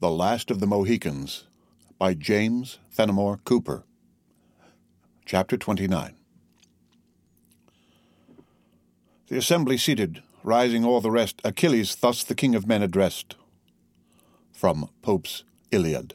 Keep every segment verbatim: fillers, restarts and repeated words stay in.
The Last of the Mohicans by James Fenimore Cooper. Chapter twenty-nine. The assembly seated, rising all the rest, Achilles thus the king of men addressed. From Pope's Iliad.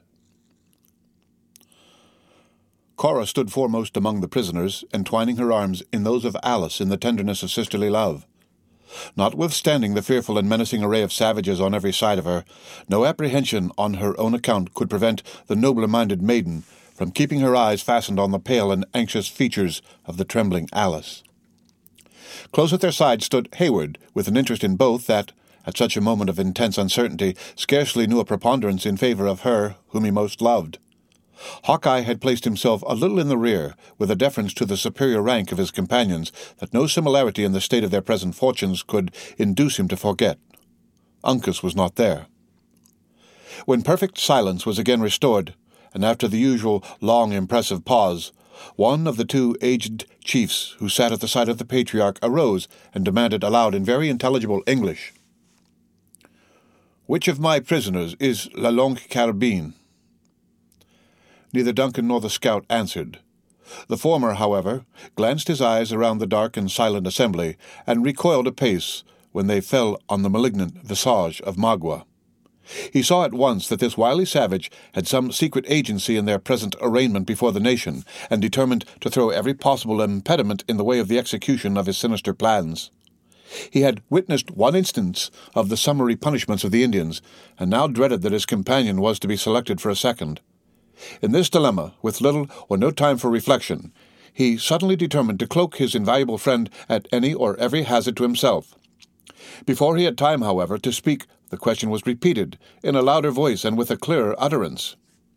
Cora stood foremost among the prisoners, entwining her arms in those of Alice in the tenderness of sisterly love. Notwithstanding the fearful and menacing array of savages on every side of her, no apprehension on her own account could prevent the nobler-minded maiden from keeping her eyes fastened on the pale and anxious features of the trembling Alice. Close at their side stood Hayward, with an interest in both that, at such a moment of intense uncertainty, scarcely knew a preponderance in favor of her whom he most loved. Hawkeye had placed himself a little in the rear, with a deference to the superior rank of his companions that no similarity in the state of their present fortunes could induce him to forget. Uncas was not there. When perfect silence was again restored, and after the usual long impressive pause, one of the two aged chiefs who sat at the side of the patriarch arose and demanded aloud in very intelligible English, "Which of my prisoners is La Longue Carabine?" Neither Duncan nor the scout answered. The former, however, glanced his eyes around the dark and silent assembly, and recoiled a pace when they fell on the malignant visage of Magua. He saw at once that this wily savage had some secret agency in their present arraignment before the nation, and determined to throw every possible impediment in the way of the execution of his sinister plans. He had witnessed one instance of the summary punishments of the Indians, and now dreaded that his companion was to be selected for a second. In this dilemma, with little or no time for reflection, he suddenly determined to cloak his invaluable friend at any or every hazard to himself. Before he had time, however, to speak, the question was repeated, in a louder voice and with a clearer utterance.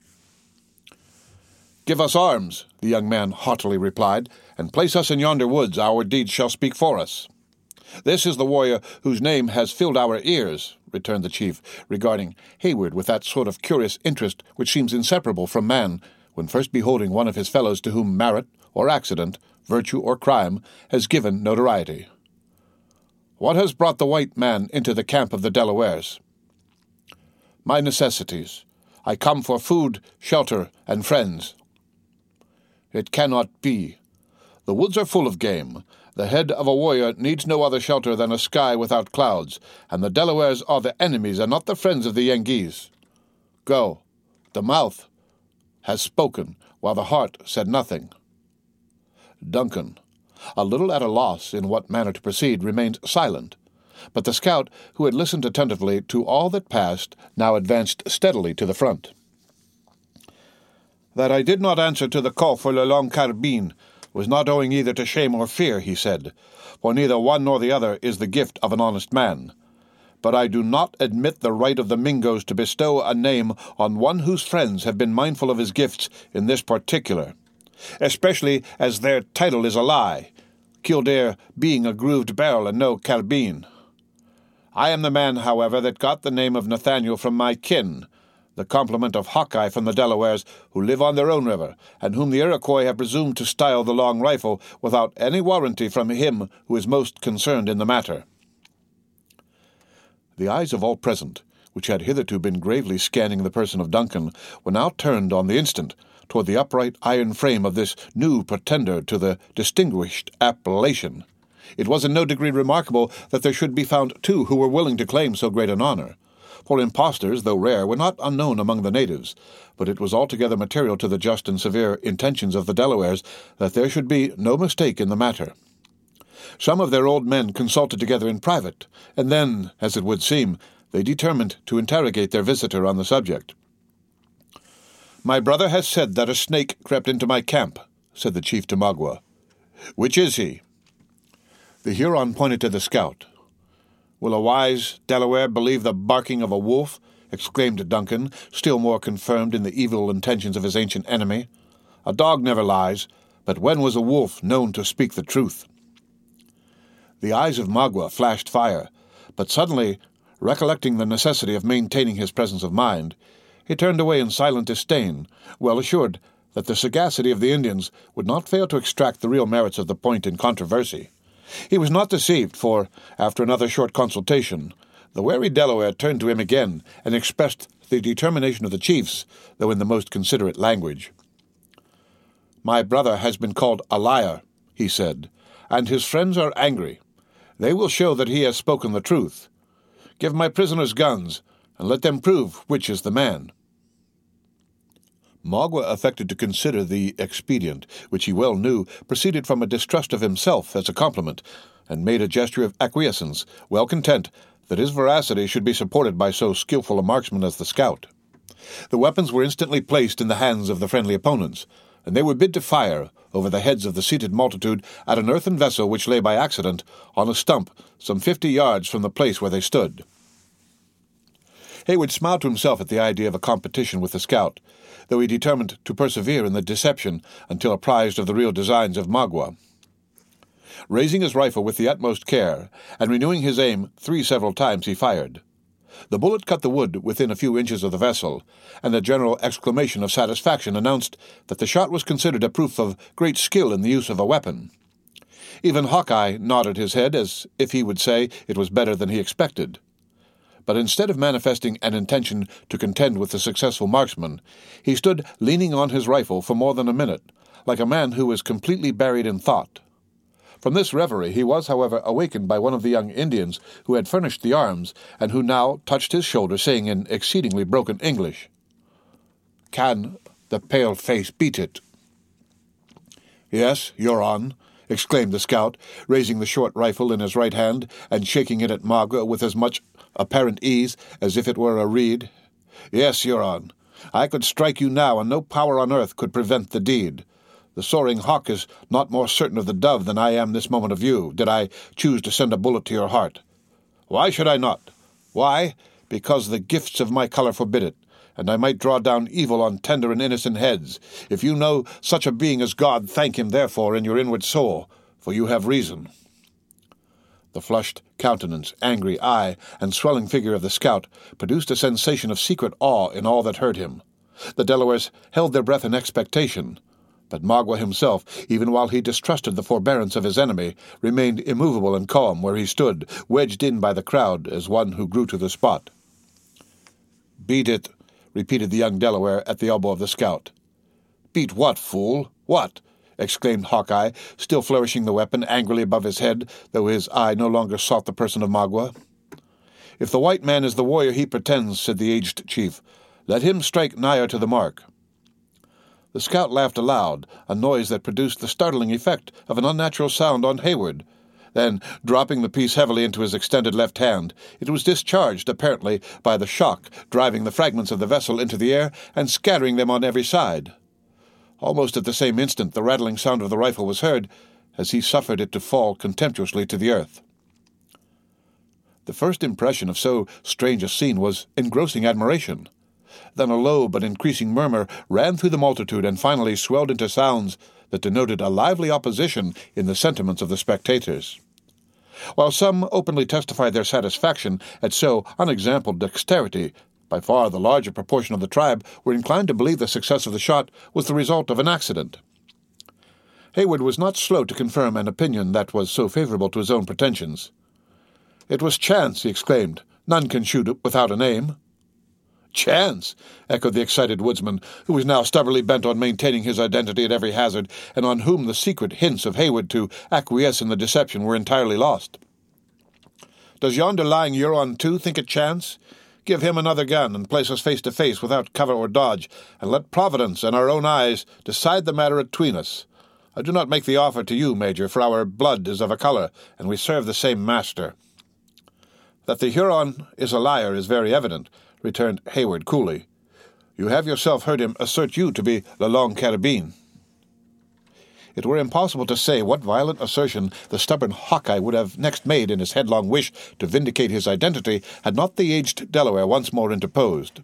"Give us arms," the young man haughtily replied, "and place us in yonder woods. Our deeds shall speak for us." "This is the warrior whose name has filled our ears," returned the chief, regarding Hayward with that sort of curious interest which seems inseparable from man, when first beholding one of his fellows to whom merit, or accident, virtue or crime, has given notoriety. "What has brought the white man into the camp of the Delawares?" "My necessities. I come for food, shelter, and friends." "It cannot be. The woods are full of game. The head of a warrior needs no other shelter than a sky without clouds, and the Delawares are the enemies and not the friends of the Yengeese. Go. The mouth has spoken, while the heart said nothing." Duncan, a little at a loss in what manner to proceed, remained silent, but the scout, who had listened attentively to all that passed, now advanced steadily to the front. "That I did not answer to the call for La Longue Carabine was not owing either to shame or fear," he said, "for neither one nor the other is the gift of an honest man. But I do not admit the right of the Mingoes to bestow a name on one whose friends have been mindful of his gifts in this particular, especially as their title is a lie, Killdeer being a grooved barrel and no carbine. I am the man, however, that got the name of Nathaniel from my kin, the complement of Hawkeye from the Delawares, who live on their own river, and whom the Iroquois have presumed to style the Long Rifle without any warranty from him who is most concerned in the matter." The eyes of all present, which had hitherto been gravely scanning the person of Duncan, were now turned on the instant toward the upright iron frame of this new pretender to the distinguished appellation. It was in no degree remarkable that there should be found two who were willing to claim so great an honor. For impostors, though rare, were not unknown among the natives, but it was altogether material to the just and severe intentions of the Delawares that there should be no mistake in the matter. Some of their old men consulted together in private, and then, as it would seem, they determined to interrogate their visitor on the subject. "My brother has said that a snake crept into my camp," said the chief to Magua. "Which is he?" The Huron pointed to the scout. "Will a wise Delaware believe the barking of a wolf?" exclaimed Duncan, still more confirmed in the evil intentions of his ancient enemy. "A dog never lies, but when was a wolf known to speak the truth?" The eyes of Magua flashed fire, but suddenly, recollecting the necessity of maintaining his presence of mind, he turned away in silent disdain, well assured that the sagacity of the Indians would not fail to extract the real merits of the point in controversy. He was not deceived, for, after another short consultation, the wary Delaware turned to him again and expressed the determination of the chiefs, though in the most considerate language. "My brother has been called a liar," he said, "and his friends are angry. They will show that he has spoken the truth. Give my prisoners guns, and let them prove which is the man." Magua affected to consider the expedient, which he well knew proceeded from a distrust of himself as a compliment, and made a gesture of acquiescence, well content that his veracity should be supported by so skilful a marksman as the scout. The weapons were instantly placed in the hands of the friendly opponents, and they were bid to fire over the heads of the seated multitude at an earthen vessel which lay by accident on a stump some fifty yards from the place where they stood. Hayward smiled to himself at the idea of a competition with the scout, though he determined to persevere in the deception until apprised of the real designs of Magua. Raising his rifle with the utmost care, and renewing his aim three several times, he fired. The bullet cut the wood within a few inches of the vessel, and a general exclamation of satisfaction announced that the shot was considered a proof of great skill in the use of a weapon. Even Hawkeye nodded his head as if he would say it was better than he expected. But instead of manifesting an intention to contend with the successful marksman, he stood leaning on his rifle for more than a minute, like a man who was completely buried in thought. From this reverie he was, however, awakened by one of the young Indians who had furnished the arms, and who now touched his shoulder, saying in exceedingly broken English, "Can the pale-face beat it?" "Yes, Huron," exclaimed the scout, raising the short rifle in his right hand and shaking it at Magua with as much apparent ease as if it were a reed. "Yes, Huron, I could strike you now, and no power on earth could prevent the deed. The soaring hawk is not more certain of the dove than I am this moment of you, did I choose to send a bullet to your heart. Why should I not? Why? Because the gifts of my color forbid it, and I might draw down evil on tender and innocent heads. If you know such a being as God, thank him therefore in your inward soul, for you have reason." The flushed countenance, angry eye, and swelling figure of the scout produced a sensation of secret awe in all that heard him. The Delawares held their breath in expectation, but Magua himself, even while he distrusted the forbearance of his enemy, remained immovable and calm where he stood, wedged in by the crowd as one who grew to the spot. "Beat it," repeated the young Delaware at the elbow of the scout. "Beat what, fool? What?" exclaimed Hawkeye, still flourishing the weapon angrily above his head, though his eye no longer sought the person of Magua. "If the white man is the warrior he pretends," said the aged chief, "let him strike nigher to the mark." The scout laughed aloud, a noise that produced the startling effect of an unnatural sound on Hayward. Then, dropping the piece heavily into his extended left hand, it was discharged, apparently, by the shock, driving the fragments of the vessel into the air and scattering them on every side. Almost at the same instant the rattling sound of the rifle was heard, as he suffered it to fall contemptuously to the earth. The first impression of so strange a scene was engrossing admiration. Then a low but increasing murmur ran through the multitude and finally swelled into sounds that denoted a lively opposition in the sentiments of the spectators. While some openly testified their satisfaction at so unexampled dexterity, by far the larger proportion of the tribe were inclined to believe the success of the shot was the result of an accident. Hayward was not slow to confirm an opinion that was so favorable to his own pretensions. "It was chance," he exclaimed. "None can shoot without an aim." "Chance!" echoed the excited woodsman, who was now stubbornly bent on maintaining his identity at every hazard, and on whom the secret hints of Hayward to acquiesce in the deception were entirely lost. "Does yonder lying Huron, too, think it chance? Give him another gun, and place us face to face without cover or dodge, and let Providence and our own eyes decide the matter atween us. I do not make the offer to you, Major, for our blood is of a color, and we serve the same master." "That the Huron is a liar is very evident," returned Hayward coolly. "You have yourself heard him assert you to be Le Long Carabine." It were impossible to say what violent assertion the stubborn Hawkeye would have next made in his headlong wish to vindicate his identity had not the aged Delaware once more interposed.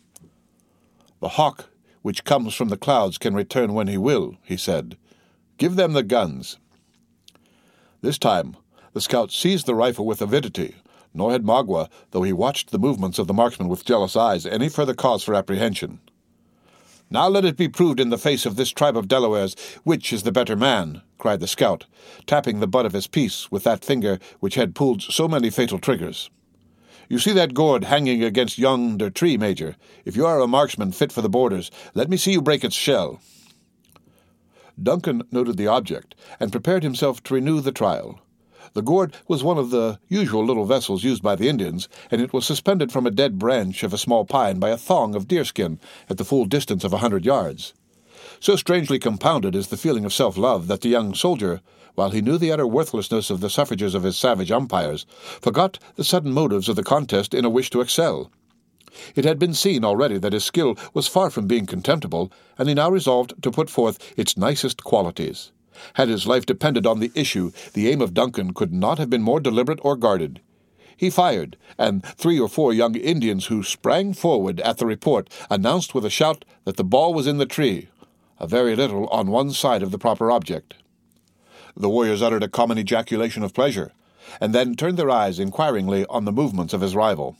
"The hawk which comes from the clouds can return when he will," he said. "Give them the guns." This time the scout seized the rifle with avidity, nor had Magua, though he watched the movements of the marksman with jealous eyes, any further cause for apprehension. "Now let it be proved in the face of this tribe of Delawares which is the better man," cried the scout, tapping the butt of his piece with that finger which had pulled so many fatal triggers. You see that gourd hanging against yonder tree, Major? If you are a marksman fit for the borders, let me see you break its shell." Duncan noted the object, and prepared himself to renew the trial. The gourd was one of the usual little vessels used by the Indians, and it was suspended from a dead branch of a small pine by a thong of deerskin at the full distance of a hundred yards. So strangely compounded is the feeling of self-love that the young soldier, while he knew the utter worthlessness of the suffrages of his savage umpires, forgot the sudden motives of the contest in a wish to excel. It had been seen already that his skill was far from being contemptible, and he now resolved to put forth its nicest qualities. Had his life depended on the issue, the aim of Duncan could not have been more deliberate or guarded. He fired, and three or four young Indians who sprang forward at the report announced with a shout that the ball was in the tree, a very little on one side of the proper object. The warriors uttered a common ejaculation of pleasure, and then turned their eyes inquiringly on the movements of his rival.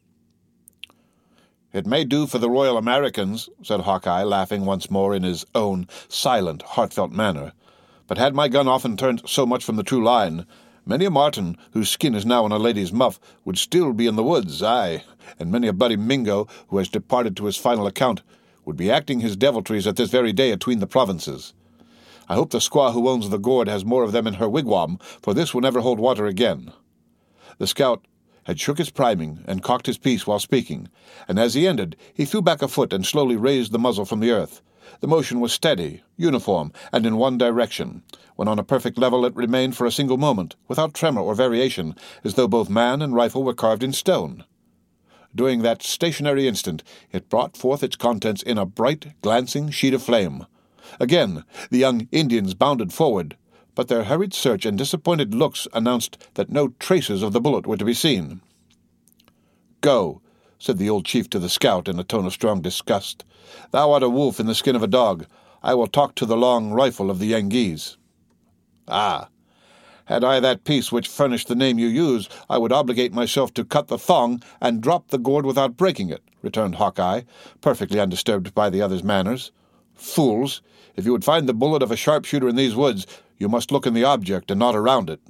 "It may do for the Royal Americans," said Hawkeye, laughing once more in his own silent, heartfelt manner. "But had my gun often turned so much from the true line, many a marten, whose skin is now in a lady's muff, would still be in the woods, aye, and many a bloody Mingo, who has departed to his final account, would be acting his deviltries at this very day atween the provinces. I hope the squaw who owns the gourd has more of them in her wigwam, for this will never hold water again." The scout had shook his priming and cocked his piece while speaking, and as he ended he threw back a foot and slowly raised the muzzle from the earth. The motion was steady, uniform, and in one direction. When on a perfect level it remained for a single moment, without tremor or variation, as though both man and rifle were carved in stone. During that stationary instant it brought forth its contents in a bright, glancing sheet of flame. Again the young Indians bounded forward, but their hurried search and disappointed looks announced that no traces of the bullet were to be seen. "Go," said the old chief to the scout in a tone of strong disgust. "Thou art a wolf in the skin of a dog. I will talk to the long rifle of the Yengeese." "Ah, had I that piece which furnished the name you use, I would obligate myself to cut the thong and drop the gourd without breaking it," returned Hawkeye, perfectly undisturbed by the other's manners. "Fools! If you would find the bullet of a sharpshooter in these woods, you must look in the object and not around it."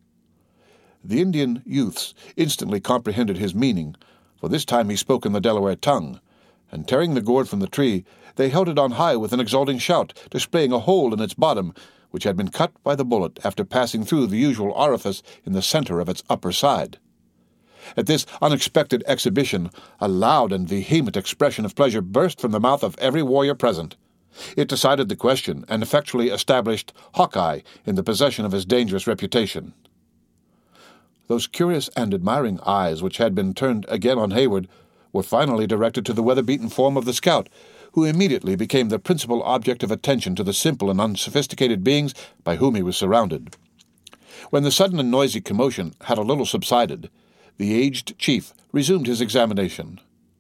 The Indian youths instantly comprehended his meaning, for this time he spoke in the Delaware tongue, and tearing the gourd from the tree, they held it on high with an exulting shout, displaying a hole in its bottom, which had been cut by the bullet after passing through the usual orifice in the center of its upper side. At this unexpected exhibition, a loud and vehement expression of pleasure burst from the mouth of every warrior present. It decided the question, and effectually established Hawkeye in the possession of his dangerous reputation. Those curious and admiring eyes which had been turned again on Heyward were finally directed to the weather-beaten form of the scout, who immediately became the principal object of attention to the simple and unsophisticated beings by whom he was surrounded. When the sudden and noisy commotion had a little subsided, the aged chief resumed his examination.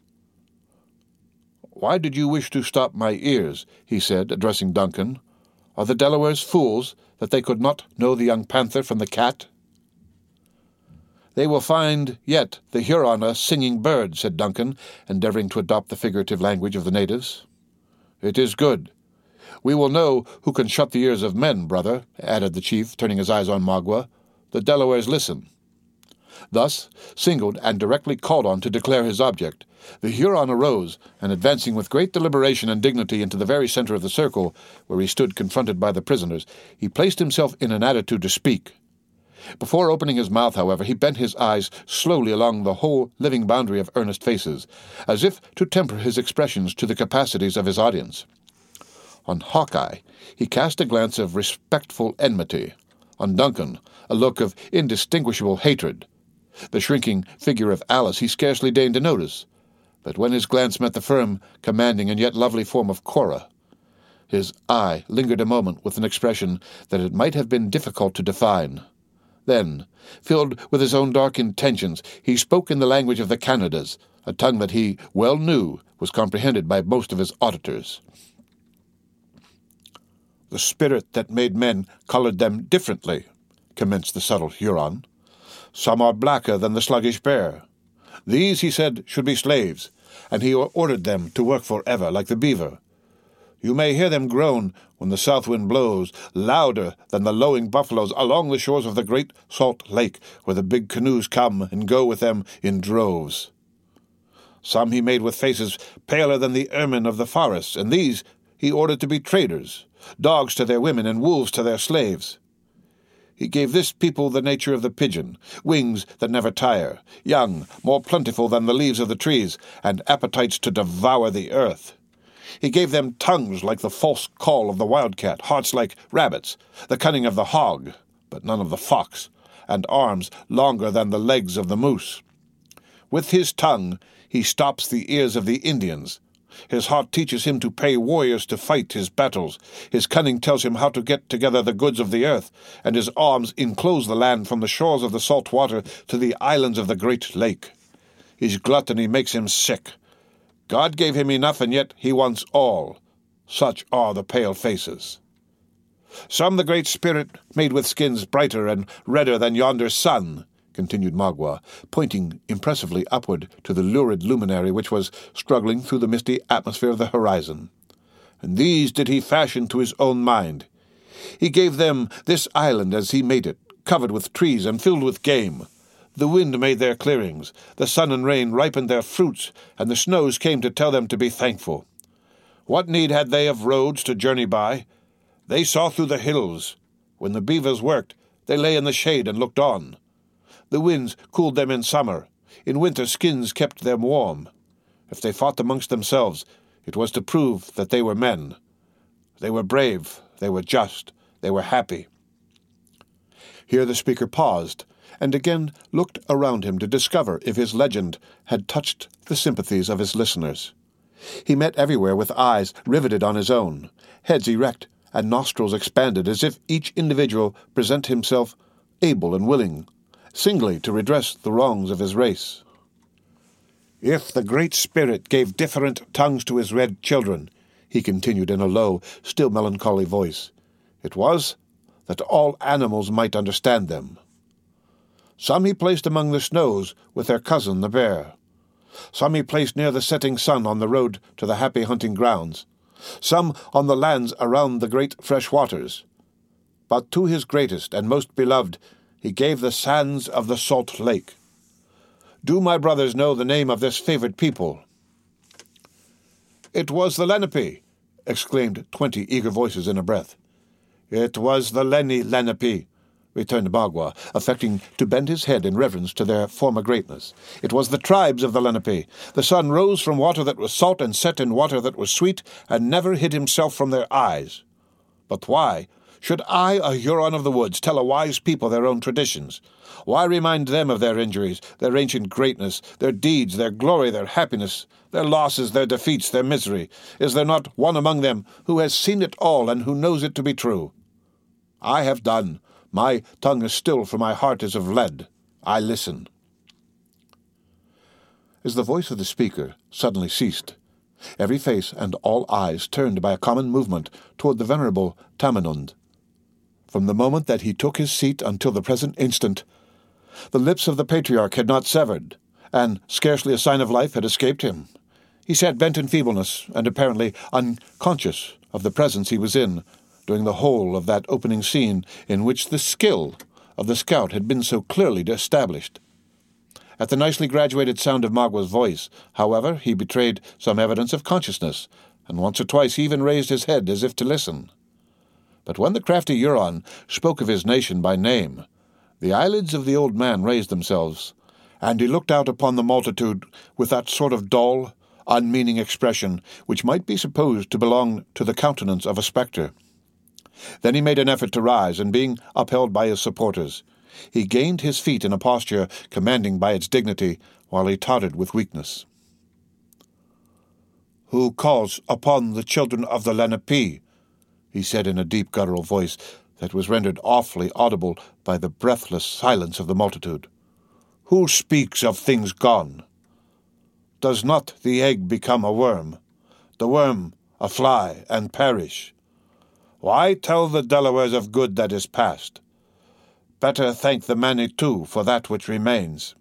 "Why did you wish to stop my ears?" he said, addressing Duncan. "Are the Delawares fools, that they could not know the young panther from the cat?" "They will find yet the Huron a singing bird," said Duncan, endeavoring to adopt the figurative language of the natives. "It is good. We will know who can shut the ears of men, brother," added the chief, turning his eyes on Magua. "The Delawares listen." Thus, singled and directly called on to declare his object, the Huron arose, and advancing with great deliberation and dignity into the very center of the circle, where he stood confronted by the prisoners, he placed himself in an attitude to speak. Before opening his mouth, however, he bent his eyes slowly along the whole living boundary of earnest faces, as if to temper his expressions to the capacities of his audience. On Hawkeye he cast a glance of respectful enmity, on Duncan a look of indistinguishable hatred. The shrinking figure of Alice he scarcely deigned to notice, but when his glance met the firm, commanding, and yet lovely form of Cora, his eye lingered a moment with an expression that it might have been difficult to define. Then, filled with his own dark intentions, he spoke in the language of the Canadas, a tongue that he well knew was comprehended by most of his auditors. "The spirit that made men colored them differently," commenced the subtle Huron. "Some are blacker than the sluggish bear. These, he said, should be slaves, and he ordered them to work forever like the beaver. You may hear them groan when the south wind blows, louder than the lowing buffaloes along the shores of the great salt lake, where the big canoes come and go with them in droves. Some he made with faces paler than the ermine of the forests, and these he ordered to be traders, dogs to their women and wolves to their slaves. He gave this people the nature of the pigeon, wings that never tire, young, more plentiful than the leaves of the trees, and appetites to devour the earth. He gave them tongues like the false call of the wildcat, hearts like rabbits, the cunning of the hog, but none of the fox, and arms longer than the legs of the moose. With his tongue he stops the ears of the Indians. His heart teaches him to pay warriors to fight his battles. His cunning tells him how to get together the goods of the earth, and his arms enclose the land from the shores of the salt water to the islands of the great lake. His gluttony makes him sick. God gave him enough, and yet he wants all. Such are the pale faces. Some the Great Spirit made with skins brighter and redder than yonder sun, continued Magua, pointing impressively upward to the lurid luminary which was struggling through the misty atmosphere of the horizon. And these did he fashion to his own mind. He gave them this island as he made it, covered with trees and filled with game. The wind made their clearings, the sun and rain ripened their fruits, and the snows came to tell them to be thankful. What need had they of roads to journey by? They saw through the hills. When the beavers worked, they lay in the shade and looked on. The winds cooled them in summer. In winter skins kept them warm. If they fought amongst themselves, it was to prove that they were men. They were brave, they were just, they were happy. Here the speaker paused, and again looked around him to discover if his legend had touched the sympathies of his listeners. He met everywhere with eyes riveted on his own, heads erect, and nostrils expanded, as if each individual present himself able and willing, singly to redress the wrongs of his race. If the Great Spirit gave different tongues to his red children, he continued in a low, still melancholy voice, it was that all animals might understand them. Some he placed among the snows with their cousin the bear. Some he placed near the setting sun on the road to the happy hunting grounds. Some on the lands around the great fresh waters. But to his greatest and most beloved he gave the sands of the salt lake. Do my brothers know the name of this favored people? It was the Lenape, exclaimed twenty eager voices in a breath. It was the Lenni Lenape, returned Magua, affecting to bend his head in reverence to their former greatness. It was the tribes of the Lenape. The sun rose from water that was salt and set in water that was sweet, and never hid himself from their eyes. But why should I, a Huron of the woods, tell a wise people their own traditions? Why remind them of their injuries, their ancient greatness, their deeds, their glory, their happiness, their losses, their defeats, their misery? Is there not one among them who has seen it all and who knows it to be true? I have done. My tongue is still, for my heart is of lead. I listen. As the voice of the speaker suddenly ceased, every face and all eyes turned by a common movement toward the venerable Tamenund. From the moment that he took his seat until the present instant, the lips of the patriarch had not severed, and scarcely a sign of life had escaped him. He sat bent in feebleness, and apparently unconscious of the presence he was in, during the whole of that opening scene in which the skill of the scout had been so clearly established. At the nicely graduated sound of Magua's voice, however, he betrayed some evidence of consciousness, and once or twice he even raised his head as if to listen. But when the crafty Huron spoke of his nation by name, the eyelids of the old man raised themselves, and he looked out upon the multitude with that sort of dull, unmeaning expression which might be supposed to belong to the countenance of a spectre. Then he made an effort to rise, and being upheld by his supporters, he gained his feet in a posture commanding by its dignity, while he tottered with weakness. "Who calls upon the children of the Lenape?" he said in a deep guttural voice that was rendered awfully audible by the breathless silence of the multitude. "Who speaks of things gone? Does not the egg become a worm, the worm a fly, and perish? Why tell the Delawares of good that is past? Better thank the Manitou for that which remains."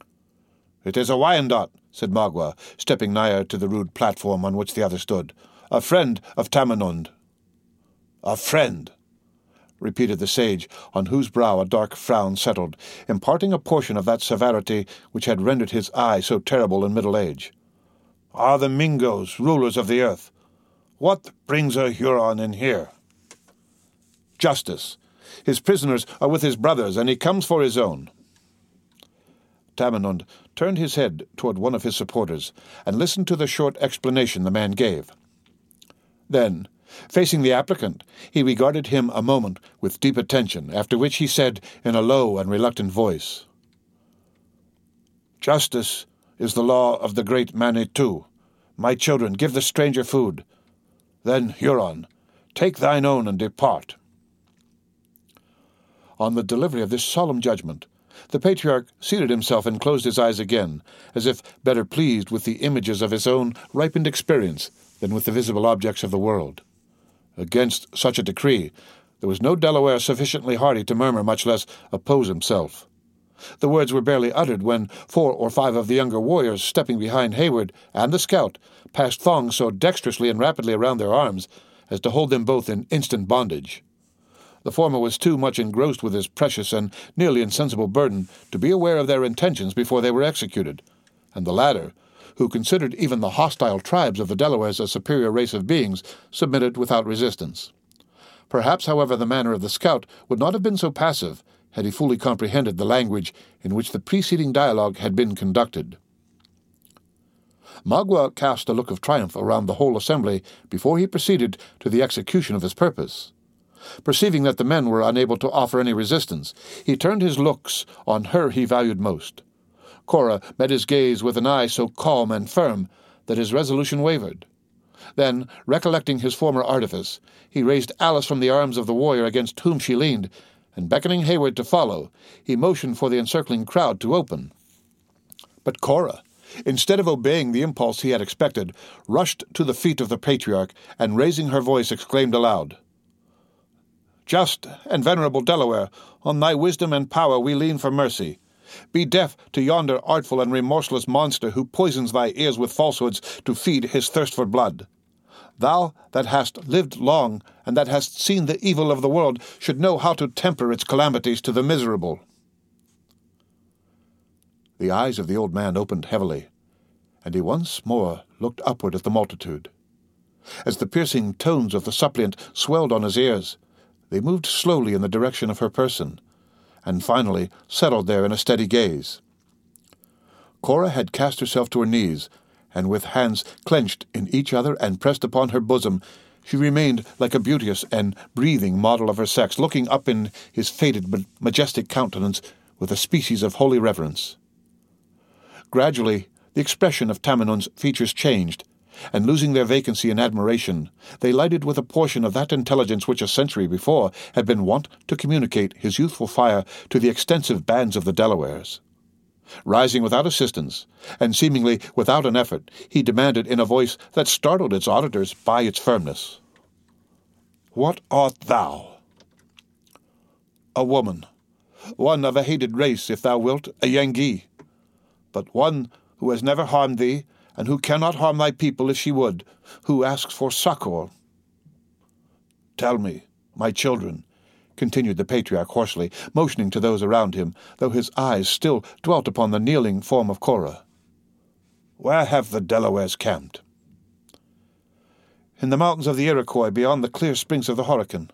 "It is a Wyandot," said Magua, stepping nigher to the rude platform on which the other stood. a friend of Tamenund." "A friend," repeated the sage, on whose brow a dark frown settled, imparting a portion of that severity which had rendered his eye so terrible in middle age. "Are the Mingos rulers of the earth? What brings a Huron in here?" "Justice. His prisoners are with his brothers, and he comes for his own." Tamenund turned his head toward one of his supporters and listened to the short explanation the man gave. Then, facing the applicant, he regarded him a moment with deep attention, after which he said in a low and reluctant voice, "Justice is the law of the great Manitou. My children, give the stranger food. Then, Huron, take thine own and depart." On the delivery of this solemn judgment, the patriarch seated himself and closed his eyes again, as if better pleased with the images of his own ripened experience than with the visible objects of the world. Against such a decree, there was no Delaware sufficiently hardy to murmur, much less oppose himself. The words were barely uttered when four or five of the younger warriors, stepping behind Hayward and the scout, passed thongs so dexterously and rapidly around their arms as to hold them both in instant bondage. The former was too much engrossed with his precious and nearly insensible burden to be aware of their intentions before they were executed, and the latter, who considered even the hostile tribes of the Delawares a superior race of beings, submitted without resistance. Perhaps, however, the manner of the scout would not have been so passive had he fully comprehended the language in which the preceding dialogue had been conducted. Magua cast a look of triumph around the whole assembly before he proceeded to the execution of his purpose. Perceiving that the men were unable to offer any resistance, he turned his looks on her he valued most. Cora met his gaze with an eye so calm and firm that his resolution wavered. Then, recollecting his former artifice, he raised Alice from the arms of the warrior against whom she leaned, and beckoning Hayward to follow, he motioned for the encircling crowd to open. But Cora, instead of obeying the impulse he had expected, rushed to the feet of the patriarch, and raising her voice exclaimed aloud, "Just and venerable Delaware, on thy wisdom and power we lean for mercy. Be deaf to yonder artful and remorseless monster who poisons thy ears with falsehoods to feed his thirst for blood. Thou that hast lived long, and that hast seen the evil of the world, should know how to temper its calamities to the miserable." The eyes of the old man opened heavily, and he once more looked upward at the multitude. As the piercing tones of the suppliant swelled on his ears, they moved slowly in the direction of her person, and finally settled there in a steady gaze. Cora had cast herself to her knees, and with hands clenched in each other and pressed upon her bosom, she remained like a beauteous and breathing model of her sex, looking up in his faded but majestic countenance with a species of holy reverence. Gradually, the expression of Tamenund's features changed, and losing their vacancy in admiration, they lighted with a portion of that intelligence which a century before had been wont to communicate his youthful fire to the extensive bands of the Delawares. Rising without assistance, and seemingly without an effort, he demanded in a voice that startled its auditors by its firmness, "What art thou?" "A woman, one of a hated race, if thou wilt, a Yengeese, but one who has never harmed thee, and who cannot harm thy people if she would, who asks for succor." "Tell me, my children," continued the patriarch hoarsely, motioning to those around him, though his eyes still dwelt upon the kneeling form of Cora, "where have the Delawares camped?" "In the mountains of the Iroquois, beyond the clear springs of the Horican."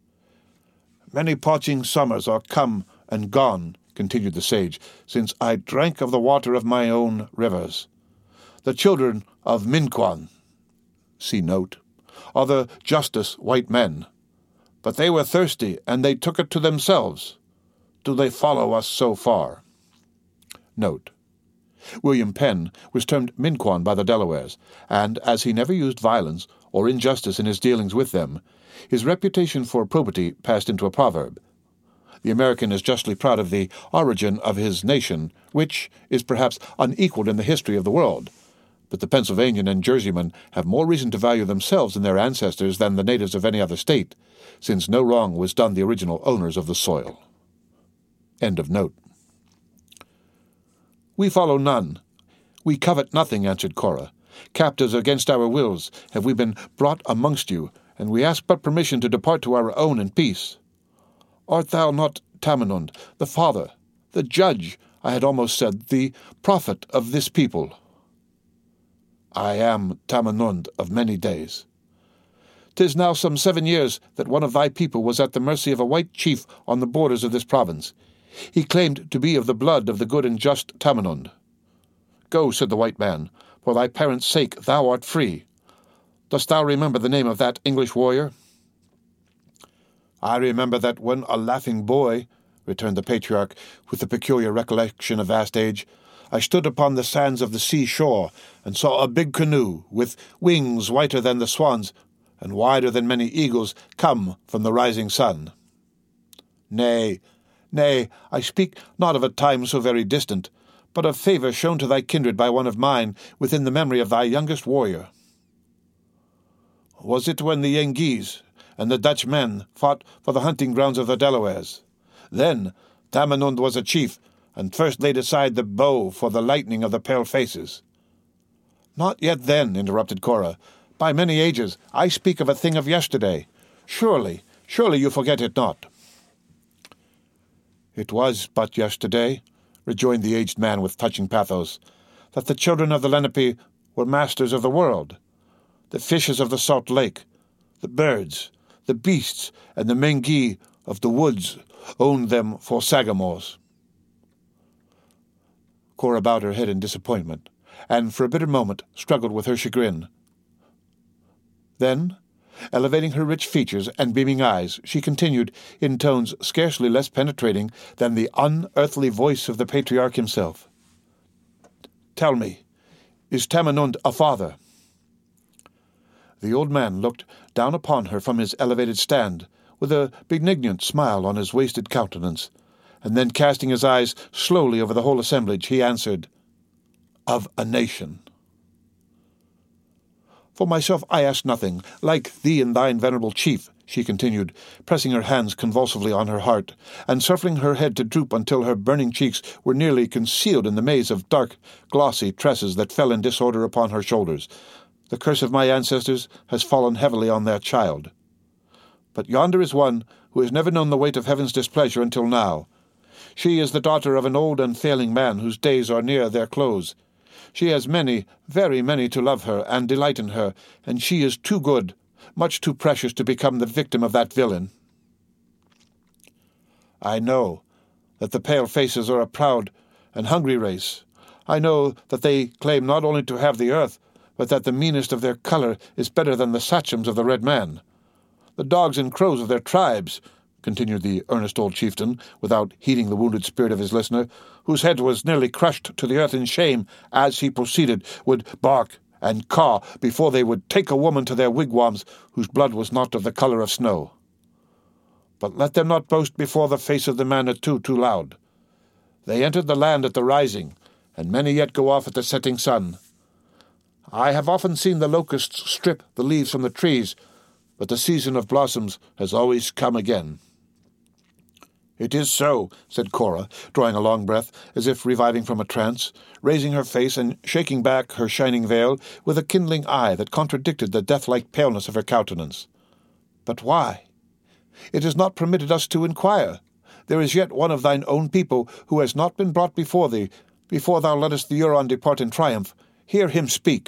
"Many parching summers are come and gone," continued the sage, "since I drank of the water of my own rivers. The children of Minquan," see note, "are the justice white men. But they were thirsty, and they took it to themselves. Do they follow us so far?" Note. William Penn was termed Minquan by the Delawares, and, as he never used violence or injustice in his dealings with them, his reputation for probity passed into a proverb. The American is justly proud of the origin of his nation, which is perhaps unequaled in the history of the world, but the Pennsylvanian and Jerseyman have more reason to value themselves and their ancestors than the natives of any other state, since no wrong was done the original owners of the soil. End of note. "We follow none. We covet nothing," answered Cora, Captives against our wills have we been brought amongst you, and we ask but permission to depart to our own in peace. Art thou not Tamenund, the father, the judge, I had almost said, the prophet of this people?" "I am Tamenund of many days. 'Tis now some seven years that one of thy people was at the mercy of a white chief on the borders of this province. He claimed to be of the blood of the good and just Tamenund. 'Go,' said the white man, 'for thy parents' sake thou art free.' Dost thou remember the name of that English warrior?" "I remember that when a laughing boy," returned the patriarch, with the peculiar recollection of vast age, "I stood upon the sands of the sea-shore, and saw a big canoe, with wings whiter than the swans, and wider than many eagles, come from the rising sun." "Nay, nay, I speak not of a time so very distant, but of favour shown to thy kindred by one of mine within the memory of thy youngest warrior." "Was it when the Yengeese and the Dutch men fought for the hunting grounds of the Delawares? Then Tamenund was a chief, and first laid aside the bow for the lightning of the pale-faces." "Not yet then," interrupted Cora. "By many ages, I speak of a thing of yesterday. Surely, surely you forget it not." "It was but yesterday," rejoined the aged man with touching pathos, "that the children of the Lenape were masters of the world. The fishes of the salt lake, the birds, the beasts, and the Mengi of the woods owned them for sagamores." Cora bowed her head in disappointment, and for a bitter moment struggled with her chagrin. Then, elevating her rich features and beaming eyes, she continued, in tones scarcely less penetrating than the unearthly voice of the patriarch himself, "Tell me, is Tamenund a father?" The old man looked down upon her from his elevated stand, with a benignant smile on his wasted countenance, and then casting his eyes slowly over the whole assemblage, he answered, "Of a nation." "For myself I ask nothing. Like thee and thine venerable chief," she continued, pressing her hands convulsively on her heart, and suffering her head to droop until her burning cheeks were nearly concealed in the maze of dark, glossy tresses that fell in disorder upon her shoulders. "The curse of my ancestors has fallen heavily on their child. But yonder is one who has never known the weight of heaven's displeasure until now. She is the daughter of an old and failing man whose days are near their close. She has many, very many to love her and delight in her, and she is too good, much too precious to become the victim of that villain. I know that the pale-faces are a proud and hungry race. I know that they claim not only to have the earth, but that the meanest of their colour is better than the sachems of the Red Man. The dogs and crows of their tribes," continued the earnest old chieftain, without heeding the wounded spirit of his listener, whose head was nearly crushed to the earth in shame as he proceeded, would bark and caw before they would take a woman to their wigwams whose blood was not of the colour of snow. But let them not boast before the face of the Manitou too loud. They entered the land at the rising, and many yet go off at the setting sun. I have often seen the locusts strip the leaves from the trees, but the season of blossoms has always come again." "It is so," said Cora, drawing a long breath, as if reviving from a trance, raising her face and shaking back her shining veil with a kindling eye that contradicted the death-like paleness of her countenance. "But why? It is not permitted us to inquire. There is yet one of thine own people who has not been brought before thee, before thou lettest the Huron depart in triumph. Hear him speak."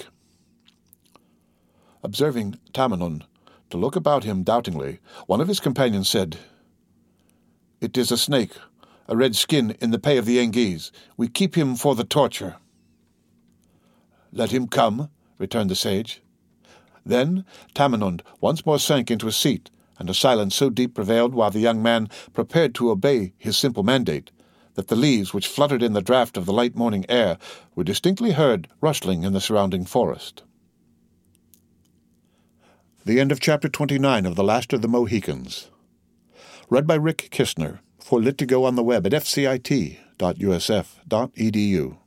Observing Tamenund to look about him doubtingly, one of his companions said, "It is a snake, a red skin in the pay of the Yengeese. We keep him for the torture." "Let him come," returned the sage. Then Tamenund once more sank into a seat, and a silence so deep prevailed while the young man prepared to obey his simple mandate, that the leaves which fluttered in the draught of the light morning air were distinctly heard rustling in the surrounding forest. The end of chapter twenty-nine of The Last of the Mohicans. Read by Rick Kistner, for Lit to Go on the web at f c i t dot u s f dot e d u.